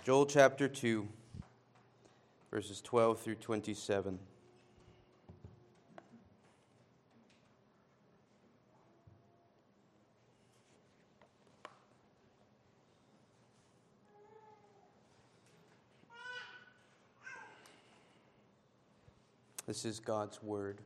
Joel chapter 2, verses 12 through 27. This is God's word.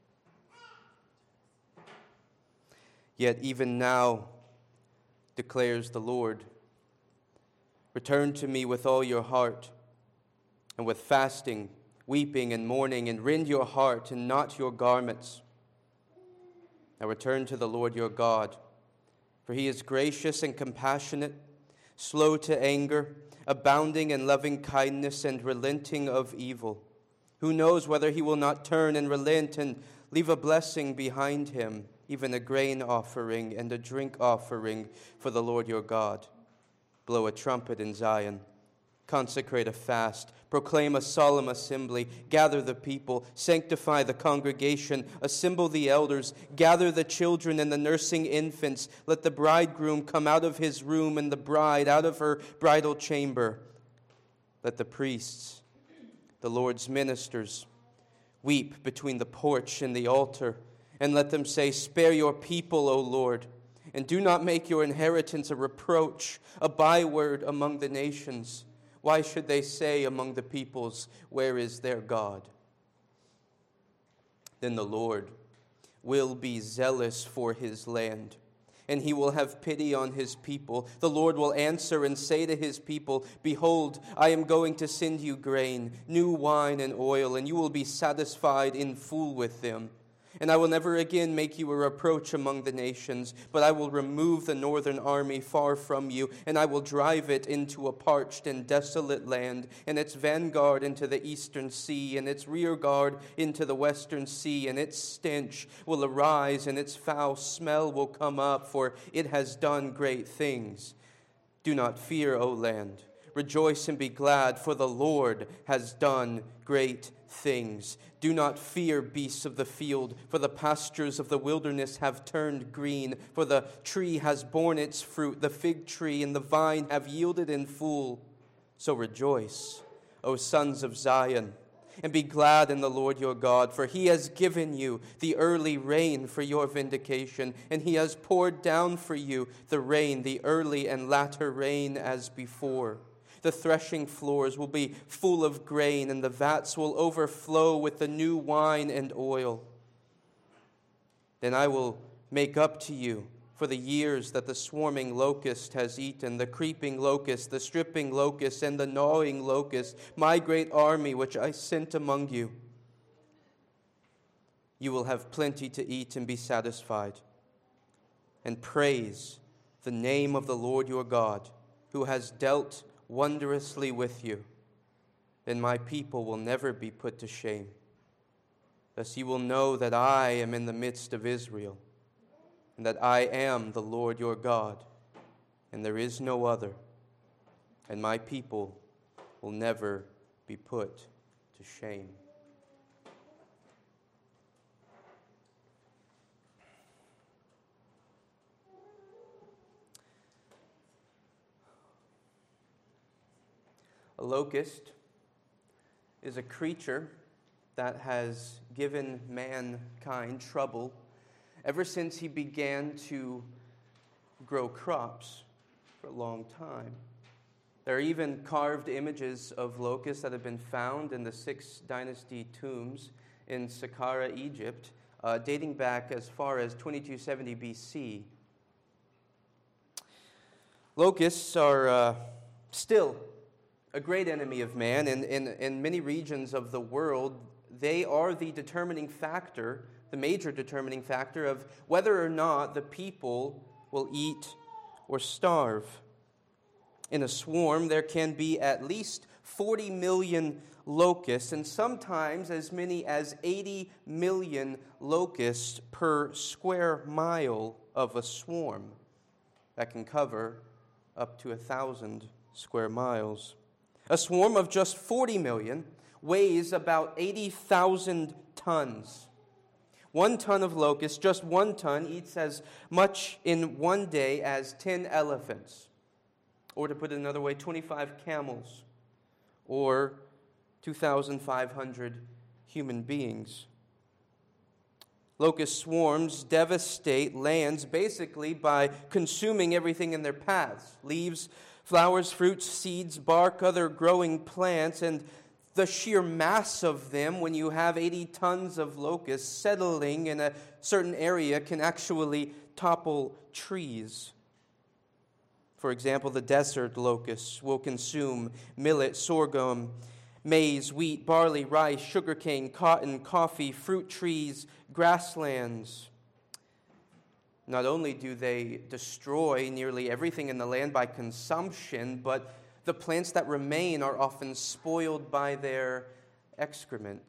Yet even now, declares the Lord, return to me with all your heart, and with fasting, weeping, and mourning, and rend your heart and not your garments. Now return to the Lord your God, for he is gracious and compassionate, slow to anger, abounding in loving kindness and relenting of evil. Who knows whether he will not turn and relent and leave a blessing behind him, even a grain offering and a drink offering for the Lord your God. Blow a trumpet in Zion, consecrate a fast, proclaim a solemn assembly, gather the people, sanctify the congregation, assemble the elders, gather the children and the nursing infants. Let the bridegroom come out of his room and the bride out of her bridal chamber. Let the priests, the Lord's ministers, weep between the porch and the altar, and let them say, spare your people, O Lord, and do not make your inheritance a reproach, a byword among the nations. Why should they say among the peoples, where is their God? Then the Lord will be zealous for his land, and he will have pity on his people. The Lord will answer and say to his people, behold, I am going to send you grain, new wine and oil, and you will be satisfied in full with them. And I will never again make you a reproach among the nations, but I will remove the northern army far from you, and I will drive it into a parched and desolate land, and its vanguard into the eastern sea, and its rear guard into the western sea, and its stench will arise, and its foul smell will come up, for it has done great things. Do not fear, O land. Rejoice and be glad, for the Lord has done great things. Do not fear, beasts of the field, for the pastures of the wilderness have turned green, for the tree has borne its fruit, the fig tree and the vine have yielded in full. So rejoice, O sons of Zion, and be glad in the Lord your God, for he has given you the early rain for your vindication, and he has poured down for you the rain, the early and latter rain as before. The threshing floors will be full of grain, and the vats will overflow with the new wine and oil. Then I will make up to you for the years that the swarming locust has eaten, the creeping locust, the stripping locust, and the gnawing locust, my great army which I sent among you. You will have plenty to eat and be satisfied, and praise the name of the Lord your God, who has dealt wondrously with you. Then my people will never be put to shame. Thus you will know that I am in the midst of Israel, and that I am the Lord your God, and there is no other, and my people will never be put to shame. A locust is a creature that has given mankind trouble ever since he began to grow crops for a long time. There are even carved images of locusts that have been found in the 6th dynasty tombs in Saqqara, Egypt, dating back as far as 2270 BC. Locusts are still a great enemy of man, and in many regions of the world, they are the determining factor, the major determining factor of whether or not the people will eat or starve. In a swarm, there can be at least 40 million locusts, and sometimes as many as 80 million locusts per square mile of a swarm. That can cover up to 1,000 square miles. A swarm of just 40 million weighs about 80,000 tons. 1 ton of locusts, just 1 ton, eats as much in one day as 10 elephants. or to put it another way, 25 camels, or 2,500 human beings. Locust swarms devastate lands basically by consuming everything in their paths: leaves, flowers, fruits, seeds, bark, other growing plants, and the sheer mass of them, when you have 80 tons of locusts settling in a certain area, can actually topple trees. For example, the desert locusts will consume millet, sorghum, maize, wheat, barley, rice, sugarcane, cotton, coffee, fruit trees, grasslands. Not only do they destroy nearly everything in the land by consumption, but the plants that remain are often spoiled by their excrement.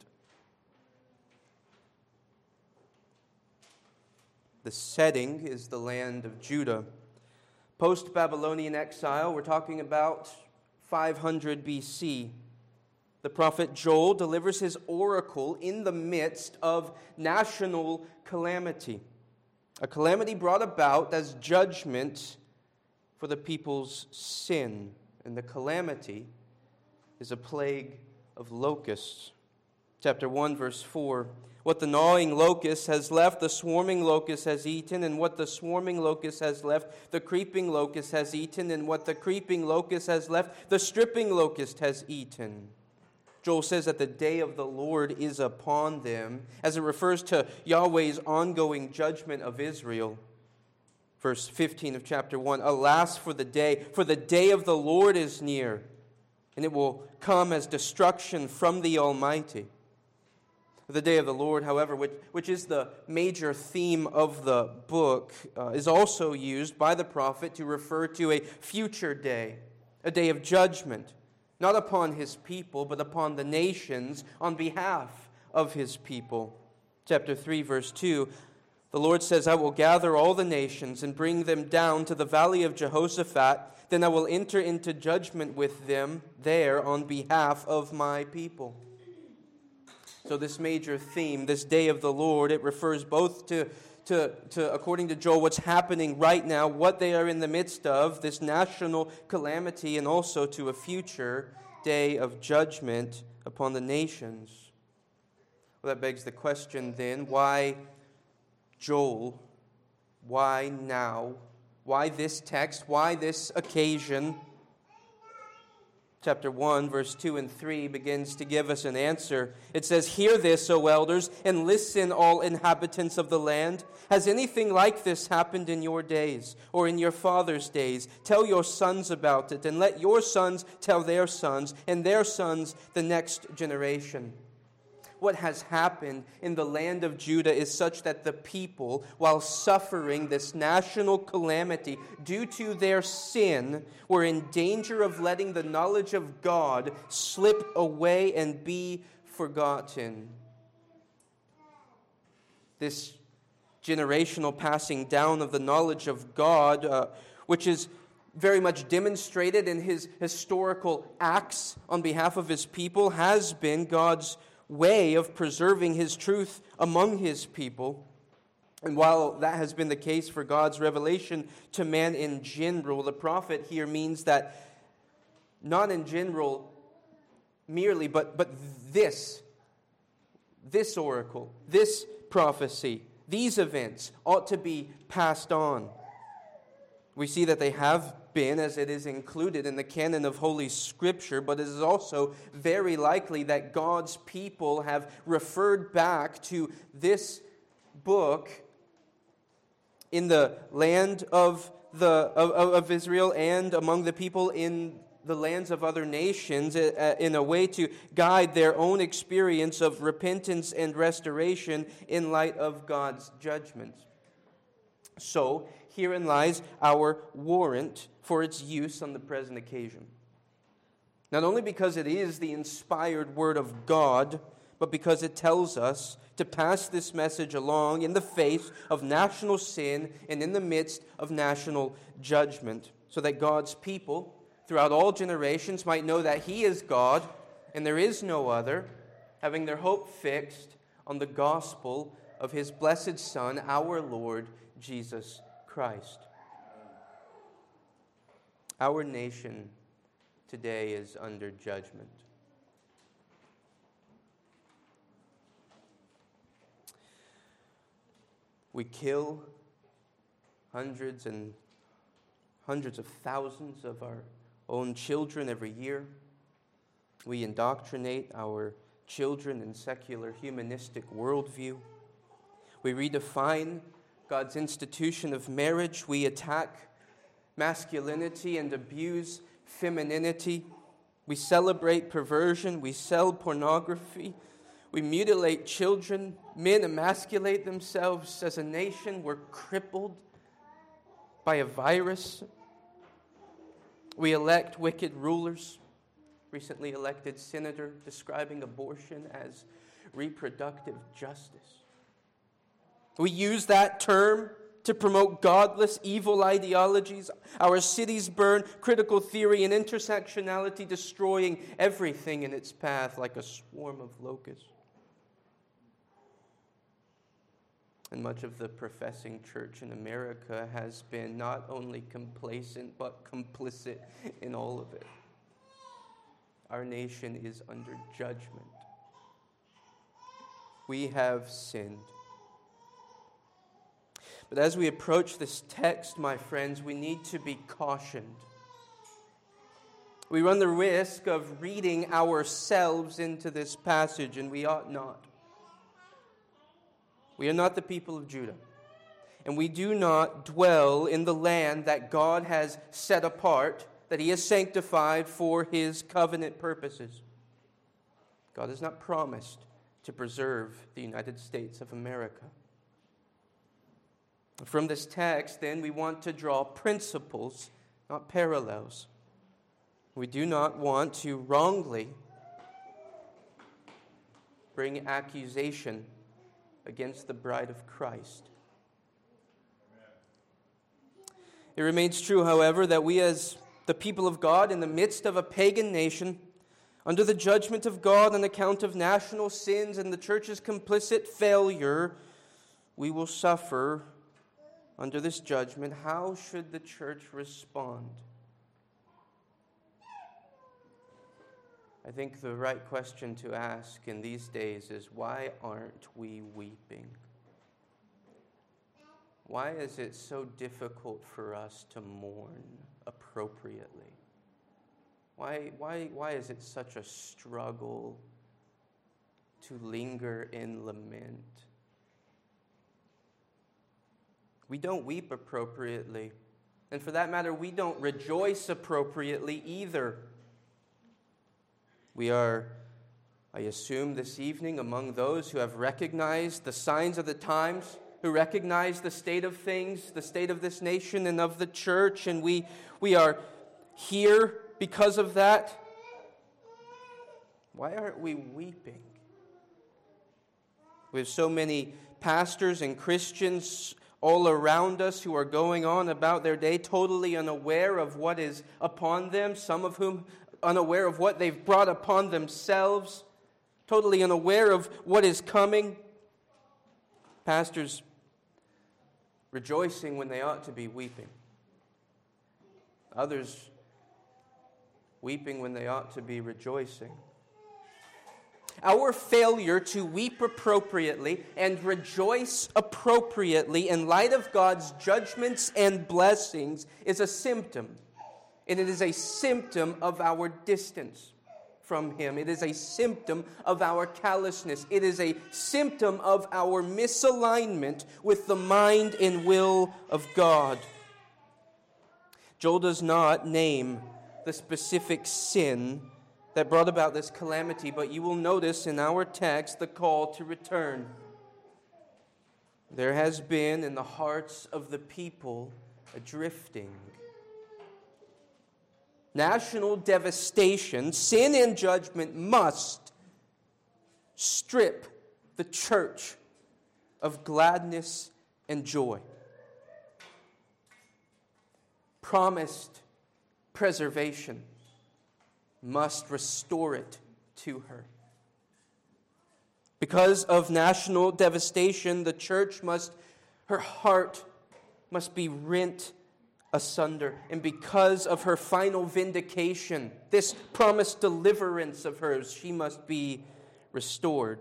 The setting is the land of Judah. Post-Babylonian exile, we're talking about 500 BC. The prophet Joel delivers his oracle in the midst of national calamity. A calamity brought about as judgment for the people's sin. And the calamity is a plague of locusts. Chapter 1, verse 4. What the gnawing locust has left, the swarming locust has eaten, and what the swarming locust has left, the creeping locust has eaten, and what the creeping locust has left, the stripping locust has eaten. Joel says that the day of the Lord is upon them, as it refers to Yahweh's ongoing judgment of Israel. Verse 15 of chapter 1, alas for the day of the Lord is near, and it will come as destruction from the Almighty. The day of the Lord, however, which is the major theme of the book, is also used by the prophet to refer to a future day, a day of judgment, not upon his people, but upon the nations on behalf of his people. Chapter 3, verse 2, the Lord says, I will gather all the nations and bring them down to the valley of Jehoshaphat. Then I will enter into judgment with them there on behalf of my people. So this major theme, this day of the Lord, it refers both to according to Joel, what's happening right now, what they are in the midst of, this national calamity, and also to a future day of judgment upon the nations. Well, that begs the question then, why Joel? Why now? Why this text? Why this occasion? Chapter 1, verse 2 and 3 begins to give us an answer. It says, Hear this, O elders, and listen, all inhabitants of the land. Has anything like this happened in your days, or in your fathers' days? Tell your sons about it, and let your sons tell their sons, and their sons the next generation. What has happened in the land of Judah is such that the people, while suffering this national calamity due to their sin, were in danger of letting the knowledge of God slip away and be forgotten. This generational passing down of the knowledge of God, which is very much demonstrated in his historical acts on behalf of his people, has been God's way of preserving his truth among his people. And while that has been the case for God's revelation to man in general, the prophet here means that not in general merely, but this oracle, this prophecy, these events ought to be passed on. We see that they have been, as it is included in the canon of Holy Scripture, but it is also very likely that God's people have referred back to this book in the land of Israel and among the people in the lands of other nations in a way to guide their own experience of repentance and restoration in light of God's judgment. So, herein lies our warrant for its use on the present occasion. Not only because it is the inspired Word of God, but because it tells us to pass this message along in the face of national sin and in the midst of national judgment, so that God's people throughout all generations might know that He is God and there is no other, having their hope fixed on the gospel of His blessed Son, our Lord Jesus Christ. Our nation today is under judgment. We kill hundreds and hundreds of thousands of our own children every year. We indoctrinate our children in secular humanistic worldview. We redefine God's institution of marriage. We attack masculinity and abuse femininity. We celebrate perversion. We sell pornography. We mutilate children. Men emasculate themselves. As a nation, we're crippled by a virus. We elect wicked rulers. Recently elected senator describing abortion as reproductive justice. We use that term to promote godless, evil ideologies. Our cities burn, critical theory and intersectionality destroying everything in its path like a swarm of locusts. And much of the professing church in America has been not only complacent, but complicit in all of it. Our nation is under judgment. We have sinned. But as we approach this text, my friends, we need to be cautioned. We run the risk of reading ourselves into this passage, and we ought not. We are not the people of Judah, and we do not dwell in the land that God has set apart, that He has sanctified for His covenant purposes. God has not promised to preserve the United States of America. From this text, then, we want to draw principles, not parallels. We do not want to wrongly bring accusation against the bride of Christ. It remains true, however, that we as the people of God in the midst of a pagan nation, under the judgment of God on account of national sins and the church's complicit failure, we will suffer under this judgment. How should the church respond? I think the right question to ask in these days is, why aren't we weeping? Why is it so difficult for us to mourn appropriately? Why is it such a struggle to linger in lament? We don't weep appropriately. And for that matter, we don't rejoice appropriately either. We are, I assume, this evening among those who have recognized the signs of the times, who recognize the state of things, the state of this nation and of the church, and we are here because of that. Why aren't we weeping? We have so many pastors and Christians all around us who are going on about their day totally unaware of what is upon them, some of whom unaware of what they've brought upon themselves, totally unaware of what is coming. Pastors rejoicing when they ought to be weeping. Others weeping when they ought to be rejoicing. Our failure to weep appropriately and rejoice appropriately in light of God's judgments and blessings is a symptom. And it is a symptom of our distance from Him. It is a symptom of our callousness. It is a symptom of our misalignment with the mind and will of God. Joel does not name the specific sin that brought about this calamity, but you will notice in our text the call to return. There has been in the hearts of the people a drifting. National devastation, sin and judgment must strip the church of gladness and joy. Promised preservation must restore it to her. Because of national devastation, the church her heart must be rent asunder. And because of her final vindication, this promised deliverance of hers, she must be restored.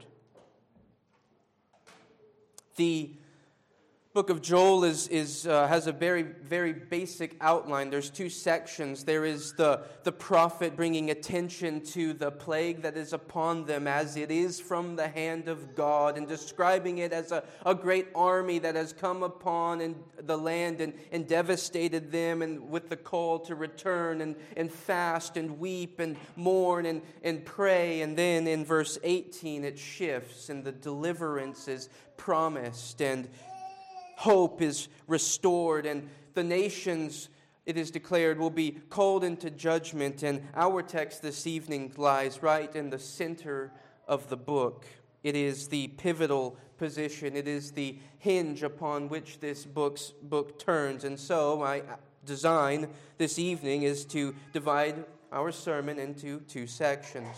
The book of Joel has a very, very basic outline. There's two sections. There is the prophet bringing attention to the plague that is upon them as it is from the hand of God, and describing it as a great army that has come upon the land and devastated them, and with the call to return and fast and weep and mourn and pray. And then in verse 18 it shifts, and the deliverance is promised, and hope is restored, and the nations, it is declared, will be called into judgment. And our text this evening lies right in the center of the book. It is the pivotal position. It is the hinge upon which this book turns. And so my design this evening is to divide our sermon into two sections.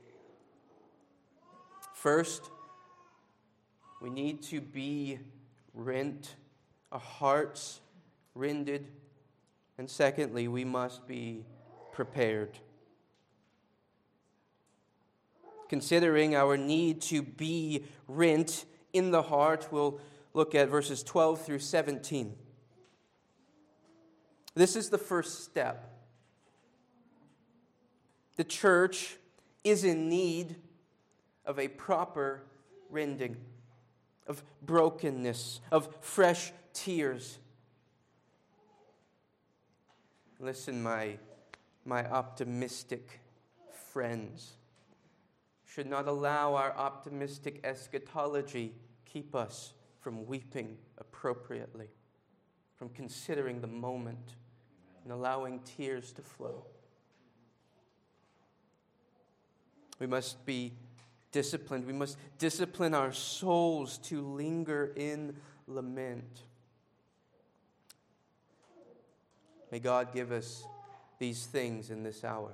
First, we need to be rent, our hearts rended. And secondly, we must be prepared. Considering our need to be rent in the heart, we'll look at verses 12 through 17. This is the first step. The church is in need of a proper rending, of brokenness, of fresh tears. Listen, my optimistic friends, should not allow our optimistic eschatology keep us from weeping appropriately, from considering the moment and allowing tears to flow. We must be disciplined. We must discipline our souls to linger in lament. May God give us these things in this hour.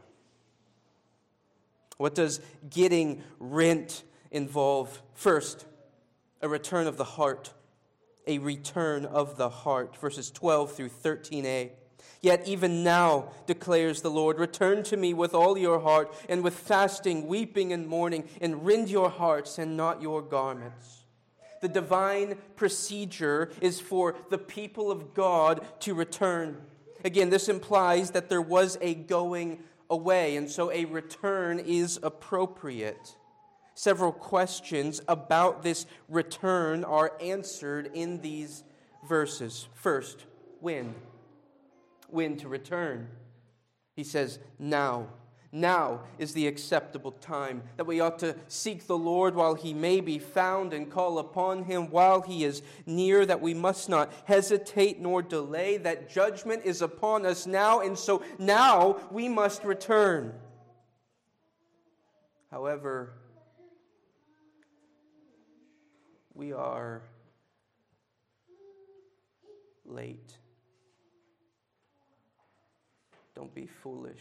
What does getting rent involve? First, a return of the heart. A return of the heart. Verses 12 through 13a. Yet even now, declares the Lord, return to me with all your heart, and with fasting, weeping, and mourning, and rend your hearts and not your garments. The divine procedure is for the people of God to return. Again, this implies that there was a going away, and so a return is appropriate. Several questions about this return are answered in these verses. First, when? When to return? He says, now. Now is the acceptable time, that we ought to seek the Lord while he may be found and call upon him while he is near, that we must not hesitate nor delay, that judgment is upon us now, and so now we must return. However, we are late. Don't be foolish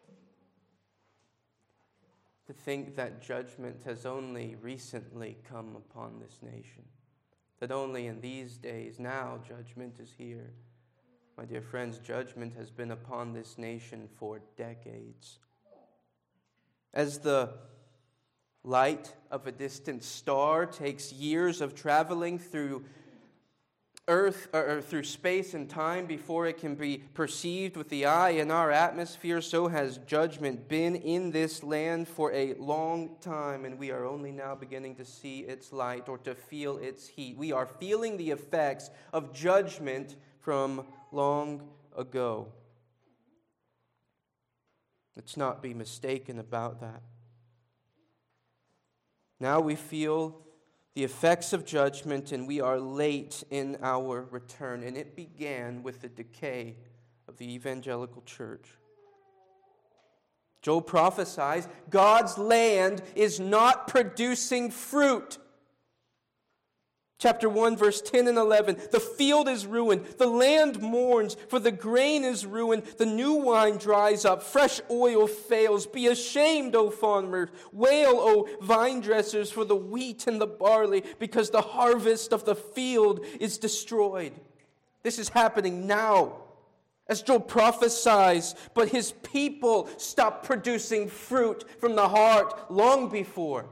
to think that judgment has only recently come upon this nation, that only in these days now judgment is here. My dear friends, judgment has been upon this nation for decades. As the light of a distant star takes years of traveling through earth or through space and time before it can be perceived with the eye in our atmosphere, so has judgment been in this land for a long time, and we are only now beginning to see its light or to feel its heat. We are feeling the effects of judgment from long ago. Let's not be mistaken about that. Now we feel the effects of judgment, and we are late in our return. And it began with the decay of the evangelical church. Joel prophesies, God's land is not producing fruit. Chapter 1, verse 10 and 11. The field is ruined. The land mourns, for the grain is ruined. The new wine dries up. Fresh oil fails. Be ashamed, O farmers. Wail, O vine dressers, for the wheat and the barley, because the harvest of the field is destroyed. This is happening now as Joel prophesies, but his people stopped producing fruit from the heart long before.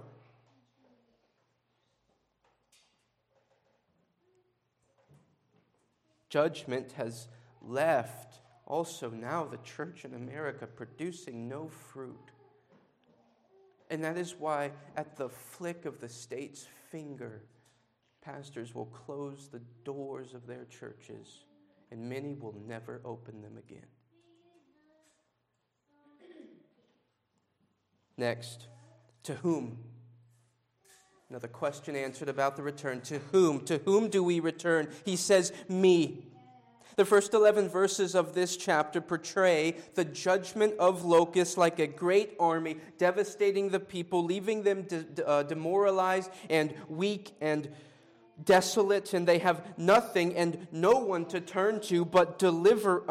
Judgment has left also now the church in America producing no fruit. And that is why at the flick of the state's finger, pastors will close the doors of their churches, and many will never open them again. Next, to whom? Another question answered about the return. To whom? To whom do we return? He says, me. The first 11 verses of this chapter portray the judgment of locusts like a great army, devastating the people, leaving them demoralized and weak and desolate, and they have nothing and no one to turn to but the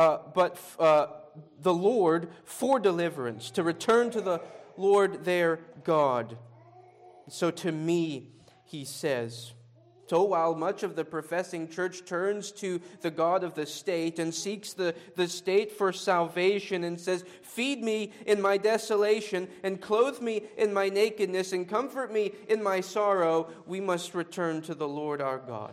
Lord for deliverance, to return to the Lord their God. So to me, he says. So while much of the professing church turns to the God of the state and seeks the state for salvation and says, feed me in my desolation and clothe me in my nakedness and comfort me in my sorrow, we must return to the Lord our God.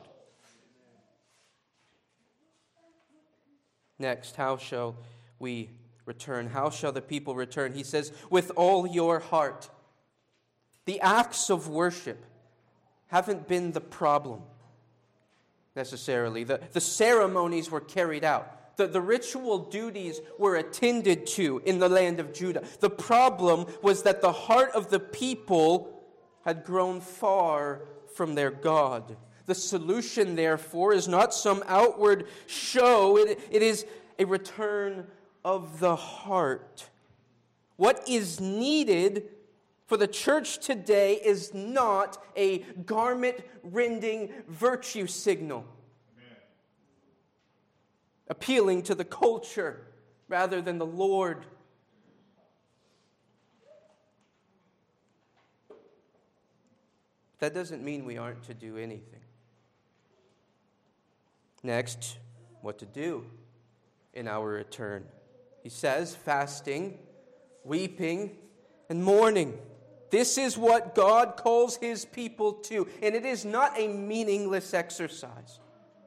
Next, how shall we return? How shall the people return? He says, with all your heart. The acts of worship haven't been the problem necessarily. The ceremonies were carried out. The ritual duties were attended to in the land of Judah. The problem was that the heart of the people had grown far from their God. The solution, therefore, is not some outward show. It is a return of the heart. What is needed for the church today is not a garment-rending virtue signal, appealing to the culture rather than the Lord. That doesn't mean we aren't to do anything. Next, what to do in our return. He says, fasting, weeping, and mourning. This is what God calls his people to, and it is not a meaningless exercise.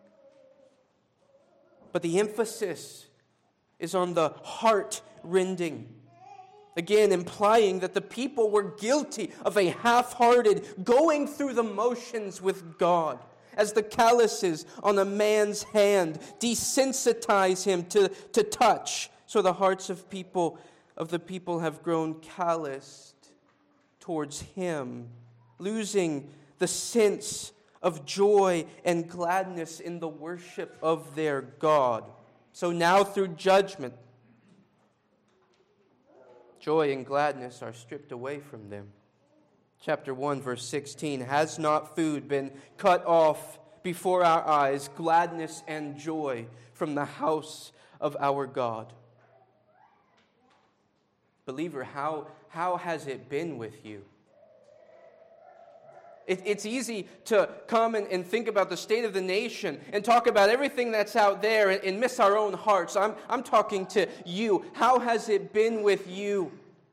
But the emphasis is on the heart-rending. Again, implying that the people were guilty of a half-hearted going through the motions with God, as the calluses on a man's hand desensitize him to touch. So the hearts of the people have grown calloused towards him, losing the sense of joy and gladness in the worship of their God. So now through judgment, joy and gladness are stripped away from them. Chapter 1, verse 16, has not food been cut off before our eyes, gladness and joy from the house of our God? Believer, how has it been with you? It's easy to come and think about the state of the nation and talk about everything that's out there and miss our own hearts. I'm talking to you. How has it been with you?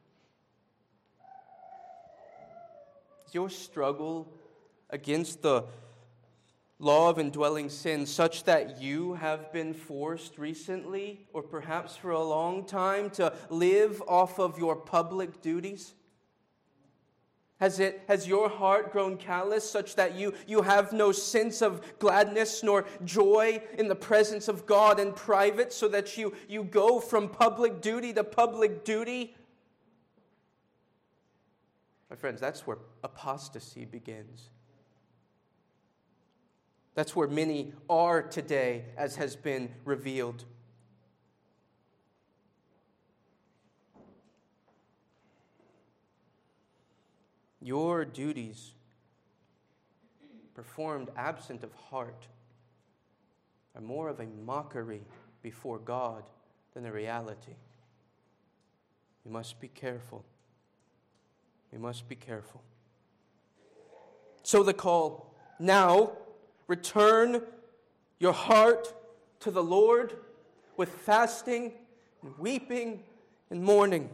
Is your struggle against the law of indwelling sin such that you have been forced recently, or perhaps for a long time, to live off of your public duties? Has your heart grown callous such that you have no sense of gladness nor joy in the presence of God in private, so that you go from public duty to public duty? My friends, that's where apostasy begins. That's where many are today, as has been revealed. Your duties, performed absent of heart, are more of a mockery before God than a reality. We must be careful. We must be careful. So the call, now, return your heart to the Lord. with fasting and weeping and mourning.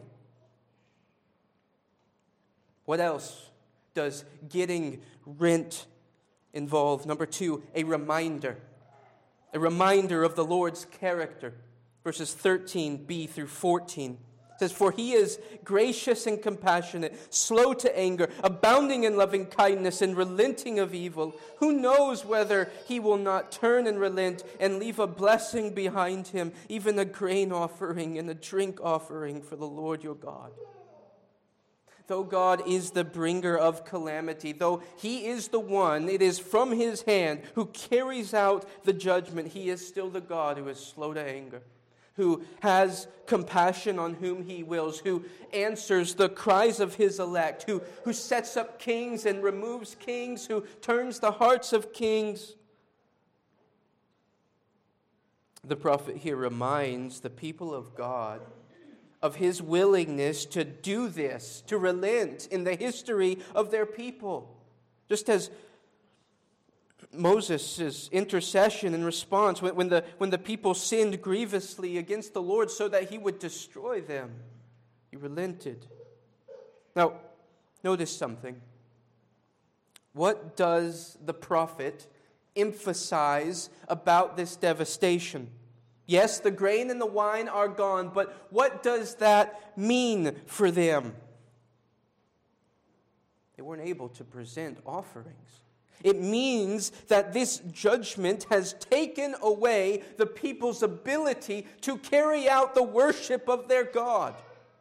What else does getting rent involve? Number 2, a reminder. A reminder of the Lord's character. Verses 13b through 14. It says, "For he is gracious and compassionate, slow to anger, abounding in loving kindness and relenting of evil. Who knows whether he will not turn and relent and leave a blessing behind him, even a grain offering and a drink offering for the Lord your God." Though God is the bringer of calamity, though he is the one, it is from his hand who carries out the judgment, he is still the God who is slow to anger, who has compassion on whom he wills, who answers the cries of his elect, who sets up kings and removes kings, who turns the hearts of kings. The prophet here reminds the people of God of his willingness to do this, to relent in the history of their people. Just as Moses' intercession and response when the people sinned grievously against the Lord so that he would destroy them, he relented. Now, notice something. What does the prophet emphasize about this devastation? Yes, the grain and the wine are gone, but what does that mean for them? They weren't able to present offerings. It means that this judgment has taken away the people's ability to carry out the worship of their God.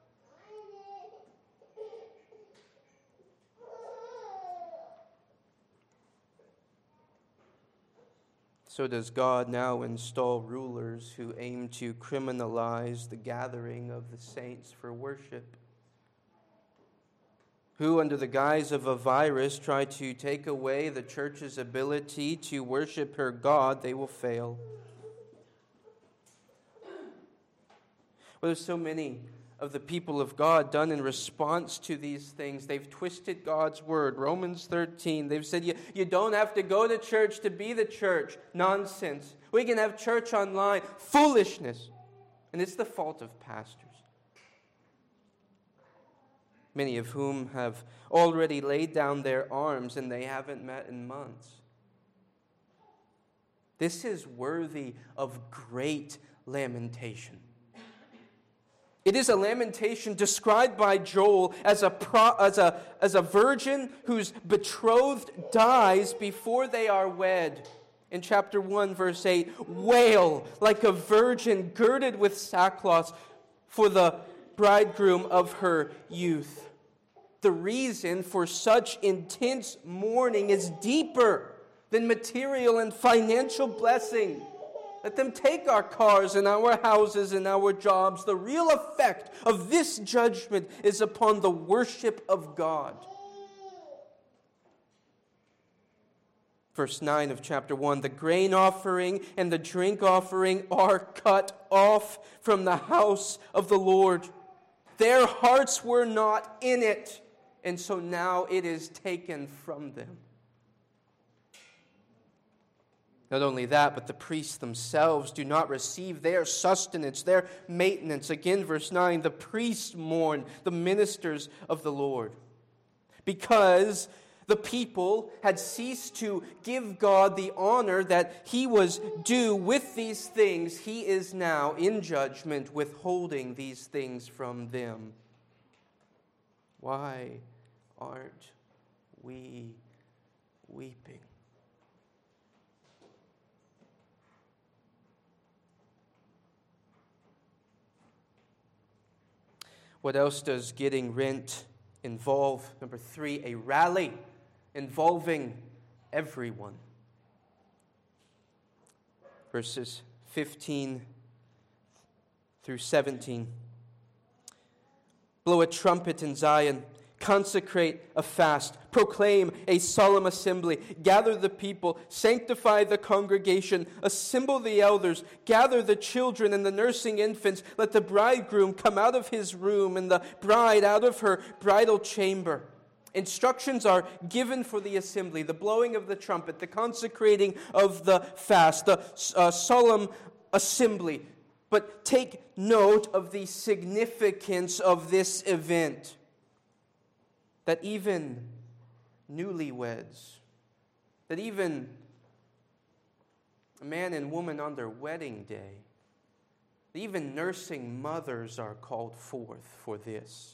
So does God now install rulers who aim to criminalize the gathering of the saints for worship, who, under the guise of a virus, try to take away the church's ability to worship her God. They will fail. Well, there's so many of the people of God done in response to these things. They've twisted God's word. Romans 13, they've said you don't have to go to church to be the church. Nonsense. We can have church online. Foolishness. And it's the fault of pastors, many of whom have already laid down their arms and they haven't met in months. This is worthy of great lamentation. It is a lamentation described by Joel as a virgin whose betrothed dies before they are wed. In chapter 1, verse 8, "Wail like a virgin girded with sackcloth for the bridegroom of her youth." The reason for such intense mourning is deeper than material and financial blessing. Let them take our cars and our houses and our jobs. The real effect of this judgment is upon the worship of God. Verse 9 of chapter 1, "The grain offering and the drink offering are cut off from the house of the Lord. Their hearts were not in it, and so now it is taken from them." Not only that, but the priests themselves do not receive their sustenance, their maintenance. Again, verse 9, "The priests mourn, the ministers of the Lord." Because the people had ceased to give God the honor that he was due with these things, he is now in judgment withholding these things from them. Why aren't we weeping? What else does getting rent involve? Number 3, a rally involving everyone. Verses 15 through 17. "Blow a trumpet in Zion. Consecrate a fast, proclaim a solemn assembly, gather the people, sanctify the congregation, assemble the elders, gather the children and the nursing infants. Let the bridegroom come out of his room and the bride out of her bridal chamber." Instructions are given for the assembly, the blowing of the trumpet, the consecrating of the fast, the solemn assembly. But take note of the significance of this event. That even newlyweds, that even a man and woman on their wedding day, even nursing mothers are called forth for this.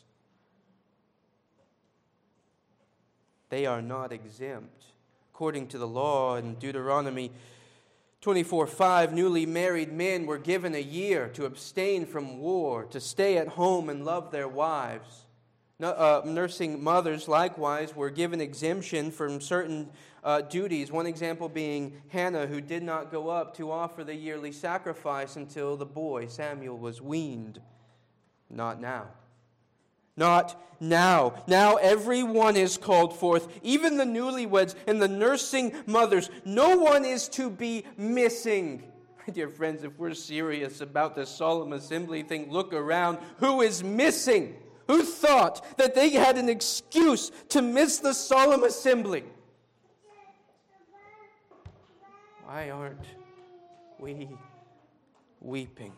They are not exempt. According to the law in Deuteronomy 24:5, newly married men were given a year to abstain from war, to stay at home and love their wives. Nursing mothers, likewise, were given exemption from certain duties. One example being Hannah, who did not go up to offer the yearly sacrifice until the boy, Samuel, was weaned. Not now. Not now. Now everyone is called forth, even the newlyweds and the nursing mothers. No one is to be missing. My dear friends, if we're serious about this solemn assembly thing, look around. Who is missing? Who thought that they had an excuse to miss the solemn assembly? Why aren't we weeping?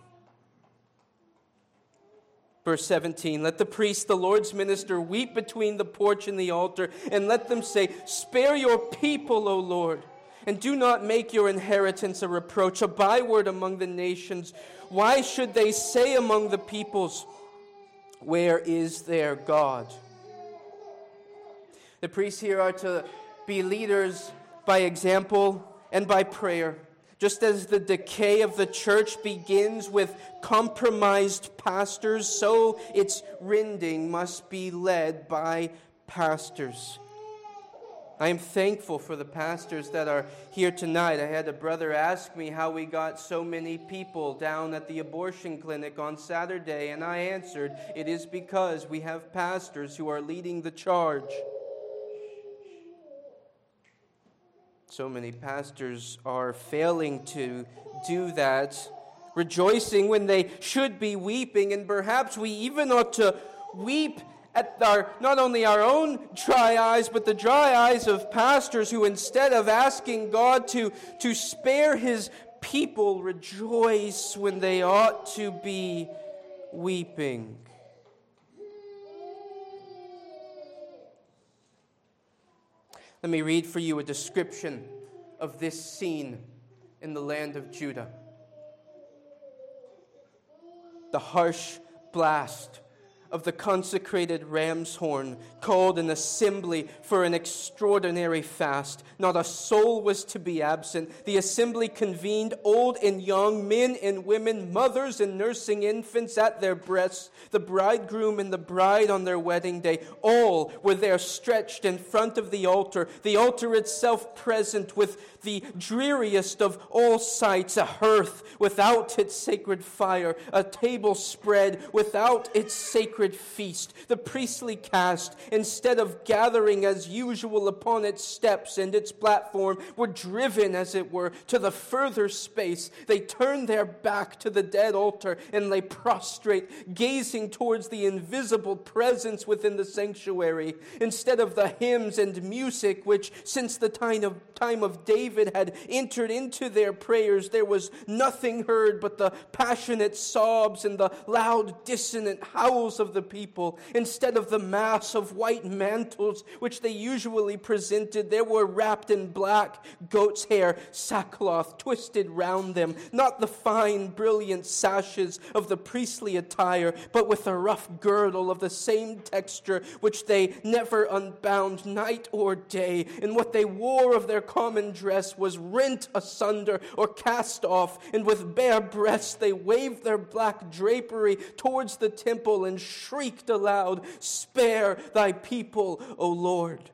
Verse 17, let the priest, the Lord's minister, weep between the porch and the altar, and let them say, spare your people, O Lord, and do not make your inheritance a reproach, a byword among the nations. Why should they say among the peoples, where is their God? The priests here are to be leaders by example and by prayer. Just as the decay of the church begins with compromised pastors, so its rending must be led by pastors. I am thankful for the pastors that are here tonight. I had a brother ask me how we got so many people down at the abortion clinic on Saturday, and I answered, it is because we have pastors who are leading the charge. So many pastors are failing to do that, rejoicing when they should be weeping, and perhaps we even ought to weep at not only our own dry eyes, but the dry eyes of pastors who, instead of asking God to spare His people, rejoice when they ought to be weeping. Let me read for you a description of this scene in the land of Judah. The harsh blast of the consecrated ram's horn called an assembly for an extraordinary fast. Not a soul was to be absent. The assembly convened, old and young, men and women, mothers and nursing infants at their breasts, the bridegroom and the bride on their wedding day. All were there stretched in front of the altar itself present with the dreariest of all sights, a hearth without its sacred fire, a table spread without its sacred feast. The priestly caste, instead of gathering as usual upon its steps and its platform, were driven, as it were, to the further space. They turned their back to the dead altar and lay prostrate, gazing towards the invisible presence within the sanctuary. Instead of the hymns and music which, since the time of David, had entered into their prayers, there was nothing heard but the passionate sobs and the loud dissonant howls of the people. Instead of the mass of white mantles which they usually presented, there were wrapped in black goat's hair sackcloth twisted round them, not the fine brilliant sashes of the priestly attire, but with a rough girdle of the same texture which they never unbound night or day. And what they wore of their common dress was rent asunder or cast off, and with bare breasts they waved their black drapery towards the temple and shrieked aloud, "Spare thy people, O Lord."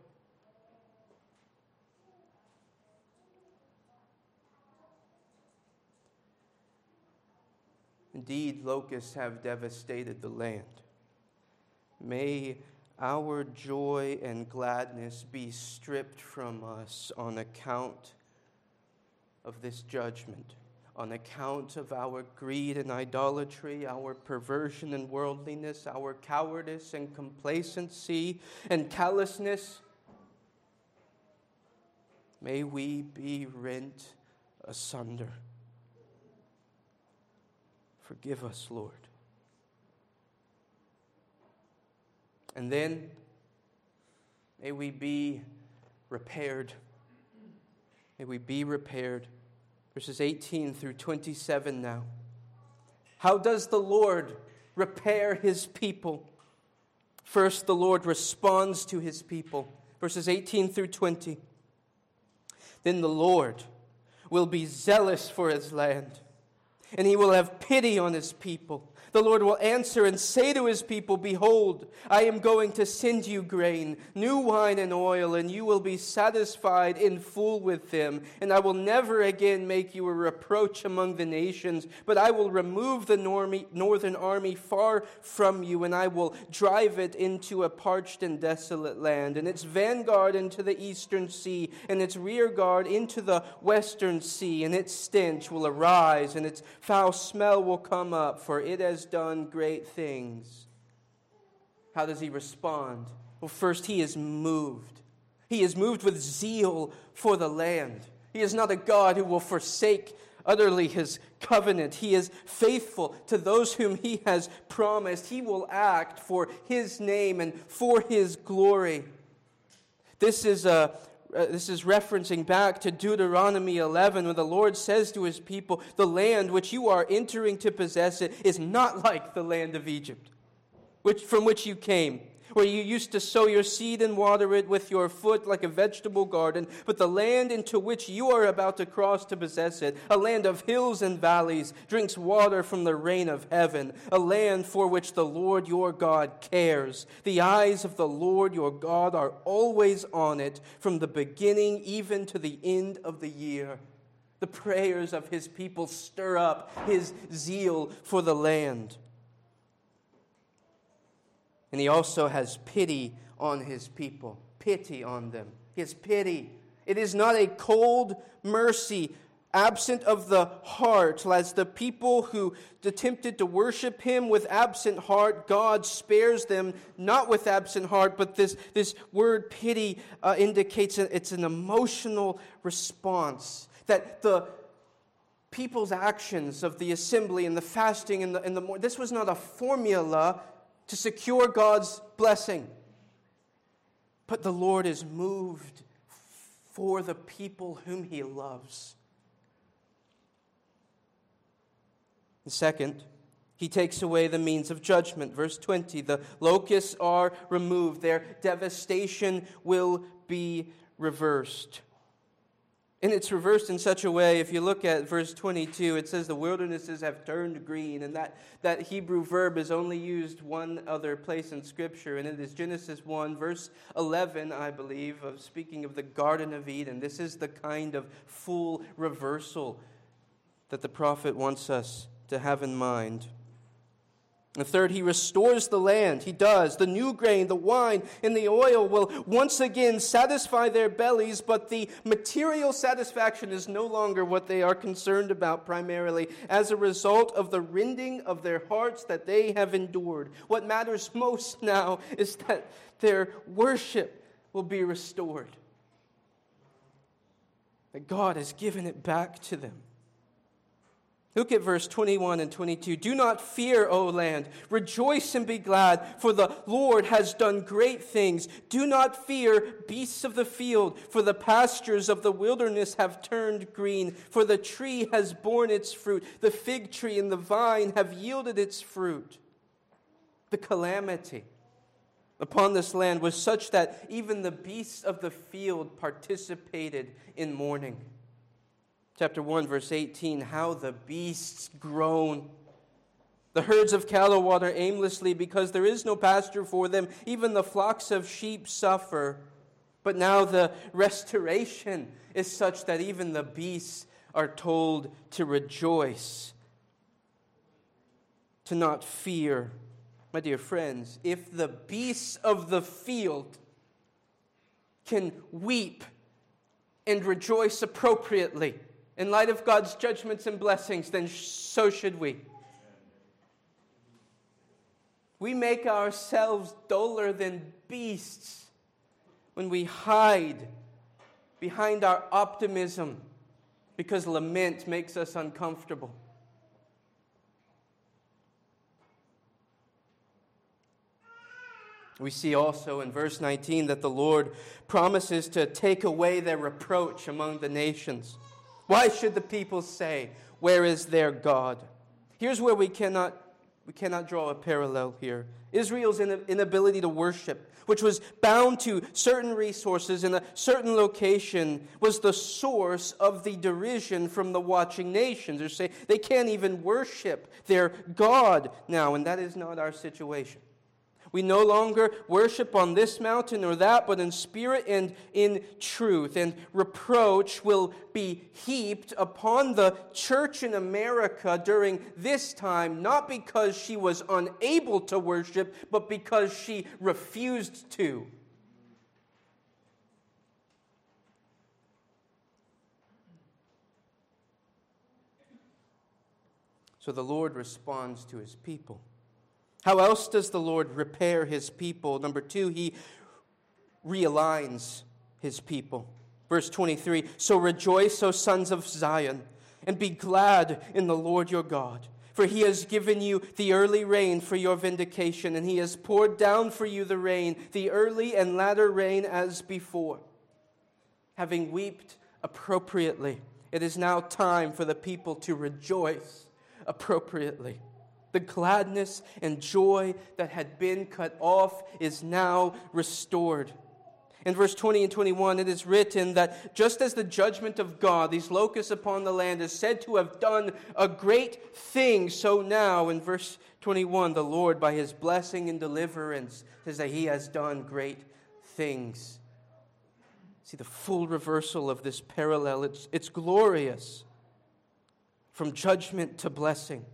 Indeed, locusts have devastated the land. May our joy and gladness be stripped from us on account of this judgment, on account of our greed and idolatry, our perversion and worldliness, our cowardice and complacency and callousness. May we be rent asunder. Forgive us, Lord. And then, may we be repaired. May we be repaired. Verses 18 through 27 now. How does the Lord repair His people? First, the Lord responds to His people. Verses 18 through 20. Then the Lord will be zealous for His land, and He will have pity on His people. The Lord will answer and say to His people, Behold, I am going to send you grain, new wine and oil, and you will be satisfied in full with them. And I will never again make you a reproach among the nations, but I will remove the northern army far from you, and I will drive it into a parched and desolate land, and its vanguard into the eastern sea, and its rear guard into the western sea, and its stench will arise, and its foul smell will come up, for it has done great things. How does He respond? Well, first, He is moved. He is moved with zeal for the land. He is not a God who will forsake utterly His covenant. He is faithful to those whom He has promised. He will act for His name and for His glory. This is referencing back to Deuteronomy 11, when the Lord says to His people, the land which you are entering to possess it is not like the land of Egypt, from which you came, where you used to sow your seed and water it with your foot like a vegetable garden. But the land into which you are about to cross to possess it, a land of hills and valleys, drinks water from the rain of heaven, a land for which the Lord your God cares. The eyes of the Lord your God are always on it, from the beginning even to the end of the year. The prayers of His people stir up His zeal for the land. And He also has pity on His people. Pity on them. His pity. It is not a cold mercy absent of the heart. As the people who attempted to worship Him with absent heart, God spares them not with absent heart, but this word pity indicates it's an emotional response. That the people's actions of the assembly and the fasting and the this was not a formula to secure God's blessing. But the Lord is moved for the people whom He loves. And second, He takes away the means of judgment. Verse 20, the locusts are removed. Their devastation will be reversed. And it's reversed in such a way, if you look at verse 22, it says the wildernesses have turned green. And that Hebrew verb is only used one other place in Scripture. And it is Genesis 1, verse 11, I believe, of speaking of the Garden of Eden. This is the kind of full reversal that the prophet wants us to have in mind. And third, He restores the land. He does. The new grain, the wine, and the oil will once again satisfy their bellies, but the material satisfaction is no longer what they are concerned about primarily as a result of the rending of their hearts that they have endured. What matters most now is that their worship will be restored. That God has given it back to them. Look at verse 21 and 22. Do not fear, O land. Rejoice and be glad, for the Lord has done great things. Do not fear, beasts of the field, for the pastures of the wilderness have turned green. For the tree has borne its fruit. The fig tree and the vine have yielded its fruit. The calamity upon this land was such that even the beasts of the field participated in mourning. Chapter 1, verse 18, how the beasts groan. The herds of cattle water aimlessly because there is no pasture for them. Even the flocks of sheep suffer. But now the restoration is such that even the beasts are told to rejoice, to not fear. My dear friends, if the beasts of the field can weep and rejoice appropriately in light of God's judgments and blessings, then so should we. We make ourselves duller than beasts when we hide behind our optimism because lament makes us uncomfortable. We see also in verse 19 that the Lord promises to take away their reproach among the nations. Why should the people say, "Where is their God?" Here's where we cannot draw a parallel here. Israel's inability to worship, which was bound to certain resources in a certain location, was the source of the derision from the watching nations. They say they can't even worship their God now, and that is not our situation. We no longer worship on this mountain or that, but in spirit and in truth. And reproach will be heaped upon the church in America during this time, not because she was unable to worship, but because she refused to. So the Lord responds to his people. How else does the Lord repair his people? Number 2, he realigns his people. Verse 23, "So rejoice, O sons of Zion, and be glad in the Lord your God. For he has given you the early rain for your vindication, and he has poured down for you the rain, the early and latter rain as before." Having wept appropriately, it is now time for the people to rejoice appropriately. The gladness and joy that had been cut off is now restored. In verse 20 and 21, it is written that just as the judgment of God, these locusts upon the land, is said to have done a great thing, so now, in verse 21, the Lord, by his blessing and deliverance, says that he has done great things. See the full reversal of this parallel. It's glorious. From judgment to blessing.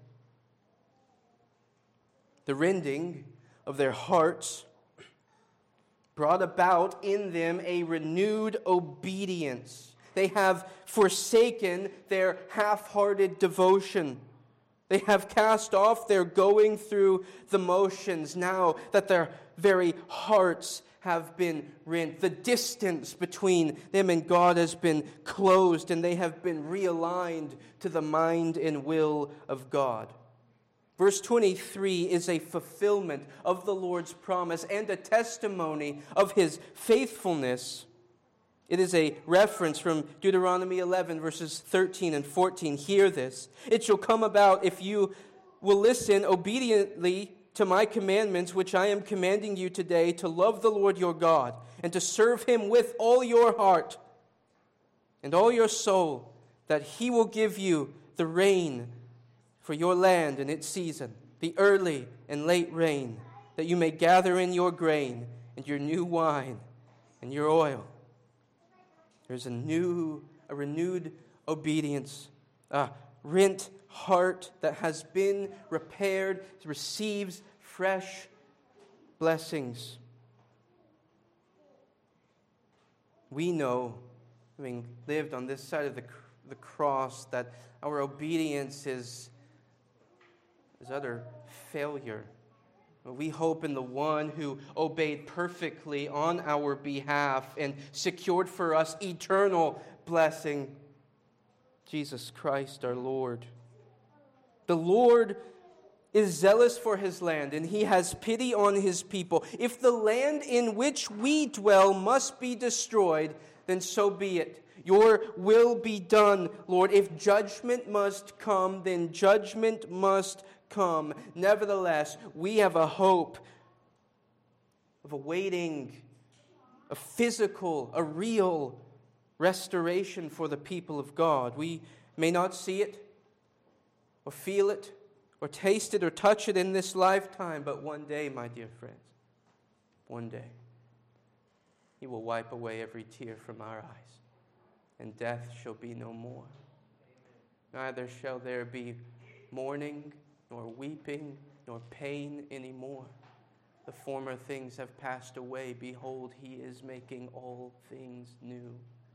The rending of their hearts brought about in them a renewed obedience. They have forsaken their half-hearted devotion. They have cast off their going through the motions now that their very hearts have been rent. The distance between them and God has been closed, and they have been realigned to the mind and will of God. Verse 23 is a fulfillment of the Lord's promise and a testimony of his faithfulness. It is a reference from Deuteronomy 11, verses 13 and 14. Hear this. "It shall come about if you will listen obediently to my commandments, which I am commanding you today, to love the Lord your God and to serve him with all your heart and all your soul, that he will give you the rain for your land in its season, the early and late rain, that you may gather in your grain and your new wine and your oil." There's a renewed obedience, a rent heart that has been repaired, receives fresh blessings. We know, having lived on this side of the cross, that our obedience is utter failure. We hope in the one who obeyed perfectly on our behalf and secured for us eternal blessing, Jesus Christ our Lord. The Lord is zealous for his land, and he has pity on his people. If the land in which we dwell must be destroyed, then so be it. Your will be done, Lord. If judgment must come, then judgment must come. Nevertheless, we have a hope of awaiting a physical, a real restoration for the people of God. We may not see it, or feel it, or taste it, or touch it in this lifetime, but one day, my dear friends, one day, he will wipe away every tear from our eyes, and death shall be no more. Neither shall there be mourning, nor weeping, nor pain anymore. The former things have passed away. Behold, he is making all things new.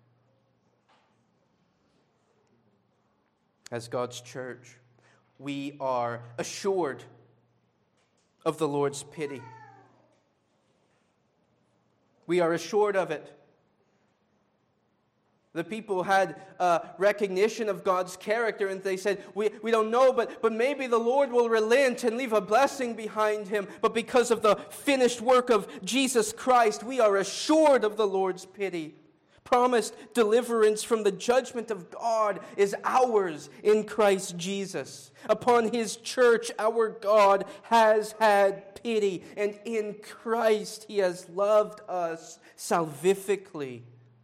As God's church, we are assured of the Lord's pity. We are assured of it. The people had recognition of God's character, and they said, we don't know, but maybe the Lord will relent and leave a blessing behind him. But because of the finished work of Jesus Christ, we are assured of the Lord's pity. Promised deliverance from the judgment of God is ours in Christ Jesus. Upon his church, our God has had pity, and in Christ he has loved us salvifically.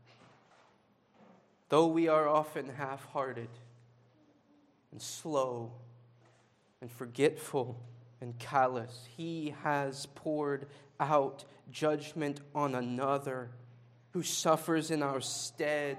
Though we are often half-hearted and slow and forgetful and callous, he has poured out judgment on another who suffers in our stead.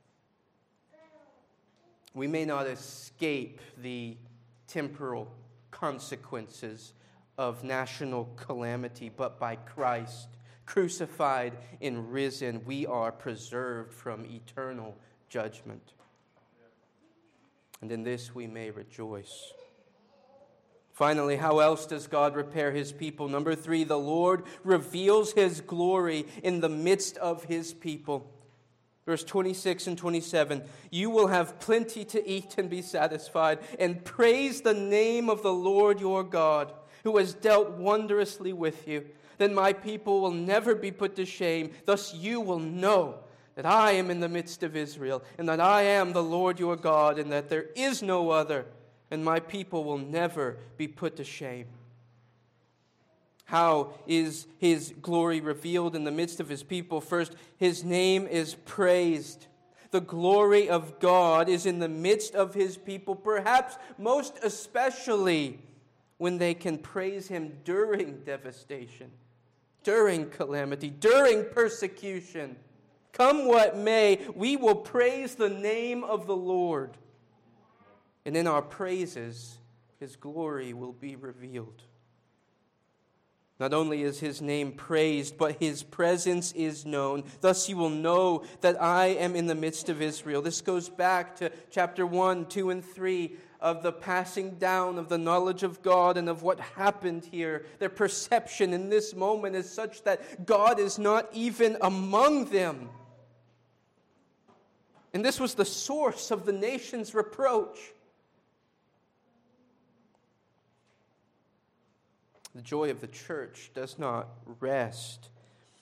We may not escape the temporal consequences of national calamity, but by Christ, crucified and risen, we are preserved from eternal judgment. And in this we may rejoice. Finally, how else does God repair his people? Number 3, the Lord reveals his glory in the midst of his people. Verse 26 and 27, you will have plenty to eat and be satisfied, and praise the name of the Lord your God, who has dealt wondrously with you. Then my people will never be put to shame. Thus you will know that I am in the midst of Israel, and that I am the Lord your God, and that there is no other, and my people will never be put to shame. How is his glory revealed in the midst of his people? First, his name is praised. The glory of God is in the midst of his people, perhaps most especially when they can praise him during devastation, during calamity, during persecution. Come what may, we will praise the name of the Lord. And in our praises, his glory will be revealed. Not only is his name praised, but his presence is known. Thus you will know that I am in the midst of Israel. This goes back to chapter 1, 2, and 3 of the passing down of the knowledge of God and of what happened here. Their perception in this moment is such that God is not even among them. And this was the source of the nation's reproach. The joy of the church does not rest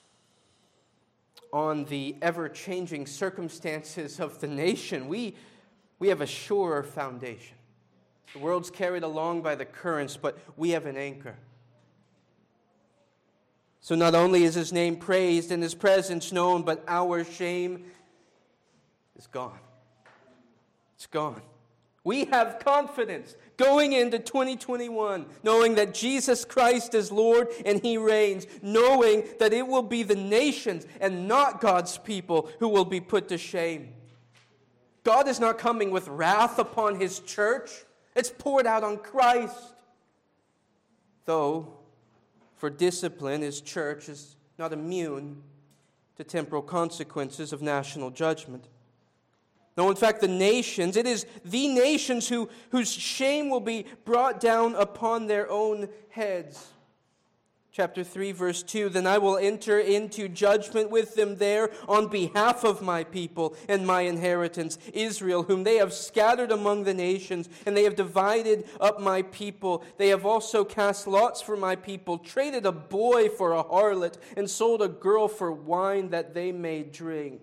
on the ever-changing circumstances of the nation. We have a surer foundation. The world's carried along by the currents, but we have an anchor. So not only is his name praised and his presence known, but our shame is gone. It's gone. We have confidence going into 2021, knowing that Jesus Christ is Lord and he reigns, knowing that it will be the nations and not God's people who will be put to shame. God is not coming with wrath upon his church. It's poured out on Christ. Though, for discipline, his church is not immune to temporal consequences of national judgment. No, in fact, the nations, it is the nations whose shame will be brought down upon their own heads. Chapter 3, verse 2, then I will enter into judgment with them there on behalf of my people and my inheritance, Israel, whom they have scattered among the nations, and they have divided up my people. They have also cast lots for my people, traded a boy for a harlot, and sold a girl for wine that they may drink.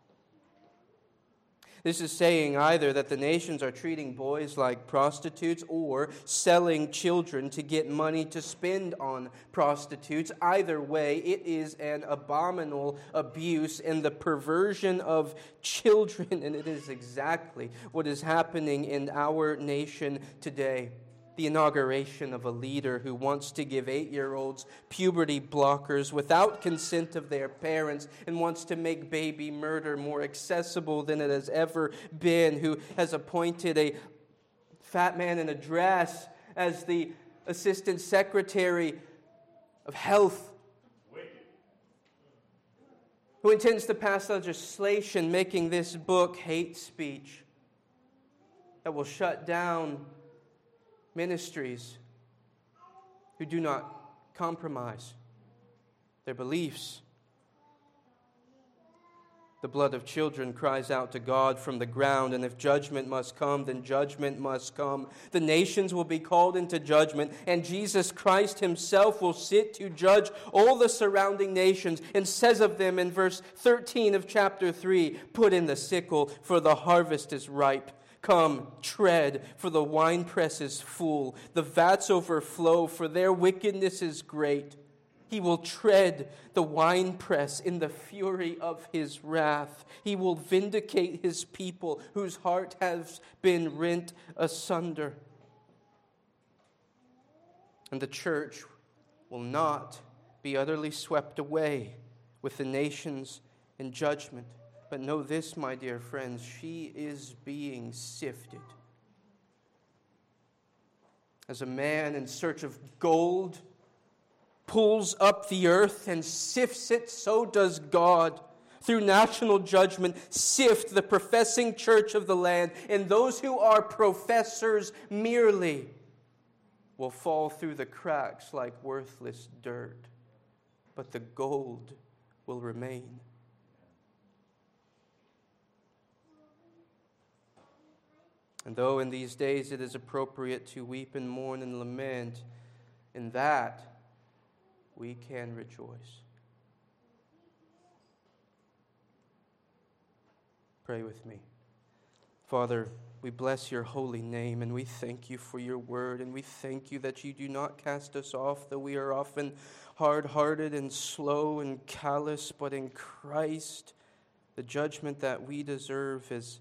This is saying either that the nations are treating boys like prostitutes or selling children to get money to spend on prostitutes. Either way, it is an abominable abuse and the perversion of children, and it is exactly what is happening in our nation today. The inauguration of a leader who wants to give 8-year-olds puberty blockers without consent of their parents and wants to make baby murder more accessible than it has ever been, who has appointed a fat man in a dress as the assistant secretary of health, who intends to pass legislation making this book hate speech that will shut down ministries who do not compromise their beliefs. The blood of children cries out to God from the ground, and if judgment must come, then judgment must come. The nations will be called into judgment, and Jesus Christ himself will sit to judge all the surrounding nations, and says of them in verse 13 of chapter 3, "Put in the sickle, for the harvest is ripe. Come, tread, for the winepress is full. The vats overflow, for their wickedness is great." He will tread the winepress in the fury of his wrath. He will vindicate his people whose heart has been rent asunder. And the church will not be utterly swept away with the nations in judgment. But know this, my dear friends, she is being sifted. As a man in search of gold pulls up the earth and sifts it, so does God, through national judgment, sift the professing church of the land, and those who are professors merely will fall through the cracks like worthless dirt, but the gold will remain. And though in these days it is appropriate to weep and mourn and lament, in that we can rejoice. Pray with me. Father, we bless your holy name, and we thank you for your word, and we thank you that you do not cast us off, though we are often hard-hearted and slow and callous, but in Christ, the judgment that we deserve is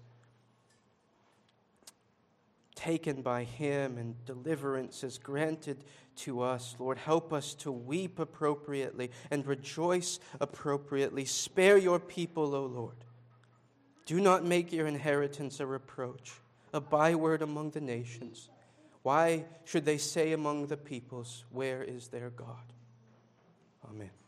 taken by him, and deliverance is granted to us. Lord, help us to weep appropriately and rejoice appropriately. Spare your people, O Lord. Do not make your inheritance a reproach, a byword among the nations. Why should they say among the peoples, "Where is their God?" Amen.